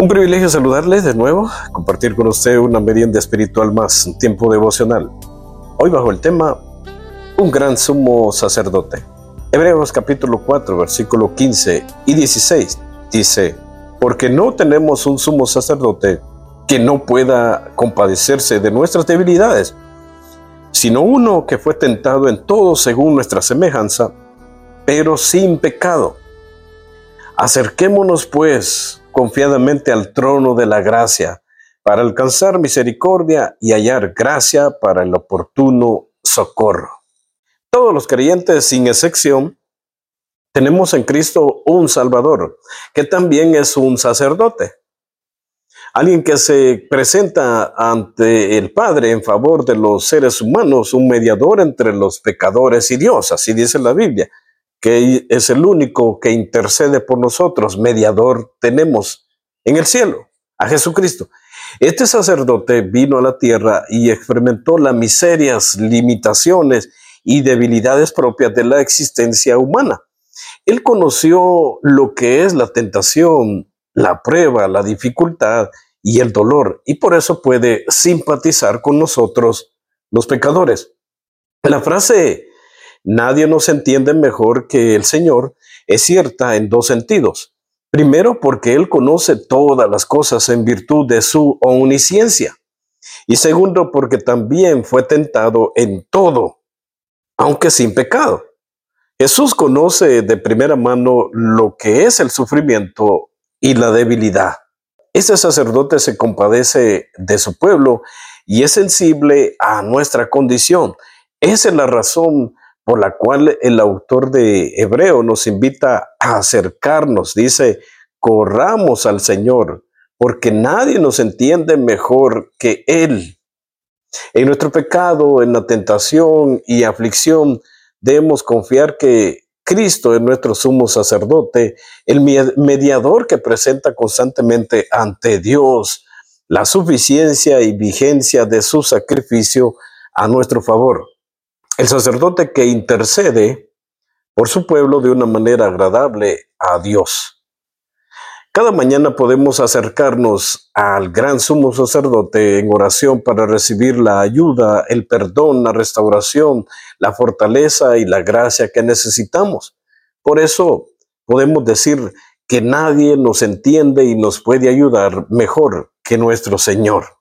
Un privilegio saludarles de nuevo, compartir con usted una merienda espiritual más, un tiempo devocional. Hoy bajo el tema, un gran sumo sacerdote. Hebreos capítulo 4, versículo 15 y 16 dice: porque no tenemos un sumo sacerdote que no pueda compadecerse de nuestras debilidades, sino uno que fue tentado en todo según nuestra semejanza, pero sin pecado. Acerquémonos pues confiadamente al trono de la gracia, para alcanzar misericordia y hallar gracia para el oportuno socorro. Todos los creyentes, sin excepción, tenemos en Cristo un Salvador, que también es un sacerdote. Alguien que se presenta ante el Padre en favor de los seres humanos, un mediador entre los pecadores y Dios, así dice la Biblia, que es el único que intercede por nosotros. Mediador tenemos en el cielo, a Jesucristo. Este sacerdote vino a la tierra y experimentó las miserias, limitaciones y debilidades propias de la existencia humana. Él conoció lo que es la tentación, la prueba, la dificultad y el dolor, y por eso puede simpatizar con nosotros, los pecadores. La frase "nadie nos entiende mejor que el Señor" es cierta en dos sentidos. Primero, porque Él conoce todas las cosas en virtud de su omnisciencia. Y segundo, porque también fue tentado en todo, aunque sin pecado. Jesús conoce de primera mano lo que es el sufrimiento y la debilidad. Este sacerdote se compadece de su pueblo y es sensible a nuestra condición. Esa es la razón por la cual el autor de Hebreo nos invita a acercarnos. Dice: corramos al Señor, porque nadie nos entiende mejor que Él. En nuestro pecado, en la tentación y aflicción, debemos confiar que Cristo es nuestro sumo sacerdote, el mediador que presenta constantemente ante Dios la suficiencia y vigencia de su sacrificio a nuestro favor. El sacerdote que intercede por su pueblo de una manera agradable a Dios. Cada mañana podemos acercarnos al gran sumo sacerdote en oración para recibir la ayuda, el perdón, la restauración, la fortaleza y la gracia que necesitamos. Por eso podemos decir que nadie nos entiende y nos puede ayudar mejor que nuestro Señor.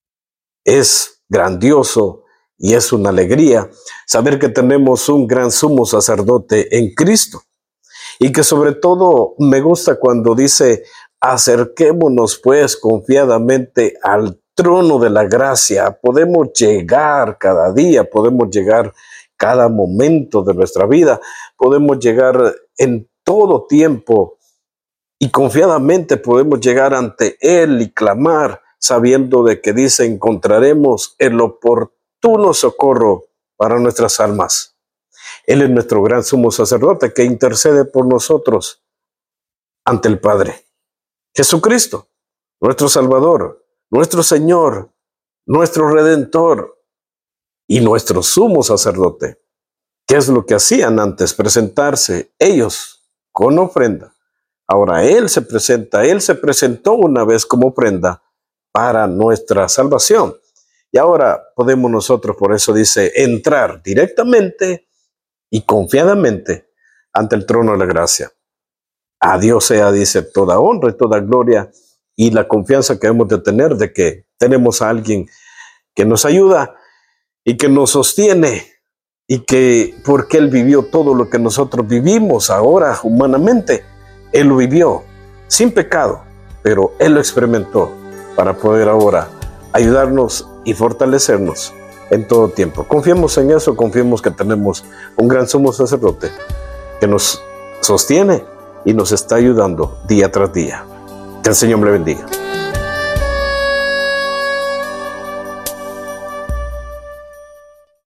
Es grandioso y es una alegría saber que tenemos un gran sumo sacerdote en Cristo. Y que sobre todo me gusta cuando dice: acerquémonos pues confiadamente al trono de la gracia. Podemos llegar cada día, podemos llegar cada momento de nuestra vida, podemos llegar en todo tiempo y confiadamente podemos llegar ante Él y clamar, sabiendo de que dice: encontraremos el oportuno socorro para nuestras almas. Él es nuestro gran sumo sacerdote que intercede por nosotros ante el Padre. Jesucristo, nuestro Salvador, nuestro Señor, nuestro Redentor y nuestro sumo sacerdote. ¿Qué es lo que hacían antes? Presentarse ellos con ofrenda. Ahora Él se presentó una vez como ofrenda para nuestra salvación. Y ahora podemos nosotros, por eso dice, entrar directamente y confiadamente ante el trono de la gracia. A Dios sea, dice, toda honra y toda gloria, y la confianza que debemos de tener de que tenemos a alguien que nos ayuda y que nos sostiene, y que porque Él vivió todo lo que nosotros vivimos ahora humanamente, Él lo vivió sin pecado, pero Él lo experimentó para poder ahora ayudarnos y fortalecernos en todo tiempo. Confiemos en eso, confiemos que tenemos un gran sumo sacerdote que nos sostiene y nos está ayudando día tras día. Que el Señor le bendiga.